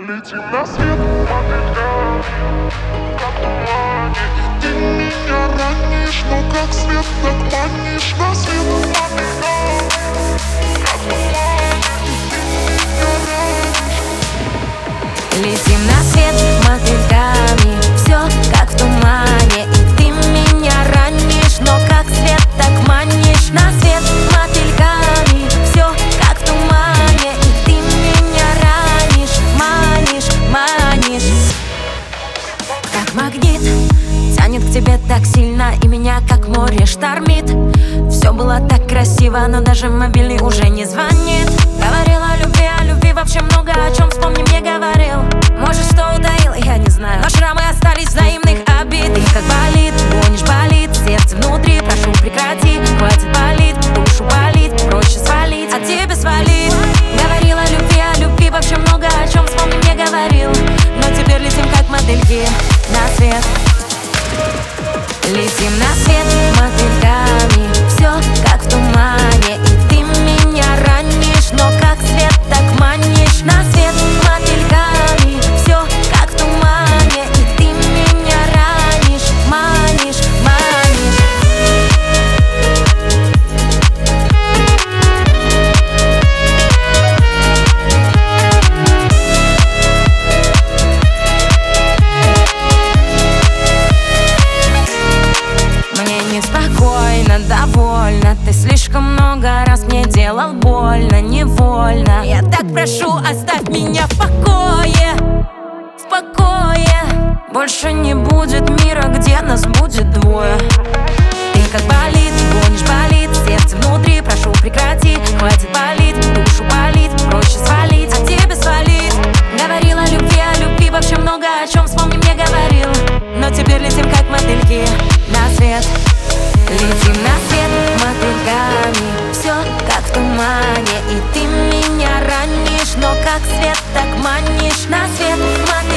Летим на свет мотыльками, как тумане. И ты меня ранишь, но как свет, так манишь. На свет мотыльками, как тумане. И ты меня ранишь. Летим на свет мотыльками, все как в тумане. И ты меня ранишь, но как свет, так манишь. На свет мотыльками, все как в тумане. И ты меня ранишь, манишь, манишь. Как магнит тянет к тебе так сильно, и меня как море штормит. Все было так красиво, но даже мобильный уже не звонит. Говорила о любви вообще много о чем, вспомни, мне говорил. Может, что утаил, я не знаю, но шрамы остались взаимных обид. И как болит, гонишь, болит сердце внутри. Прошу, прекрати, хватит болит, душу болит, проще свалить, от тебя свалить. Говорила о любви вообще много о чем, вспомни, мне говорил. Но теперь летим как модельки на свет. Летим на свет мотыльками, все как в тумане. И ты меня ранишь, но как свет, так манишь. На свет мотыльками, все как в тумане. И ты меня ранишь, манишь, манишь. Мне неспокойно, довольно. Ты слишком много раз мне делал больно, невольно. Я так прошу, оставь меня в покое, в покое. Больше не будет мира, где нас будет двое. Ты как болит, гонишь, болит сердце внутри. Прошу, прекрати, хватит болит, душу болит, проще свалить, от тебя свалить. Говорила о любви вообще много о чем, вспомни, мне говорил. Но теперь летим как мотыльки на свет. Летим на свет мотыльками, все как в тумане. И ты меня ранишь, но как свет, так манишь. На свет мотыльками.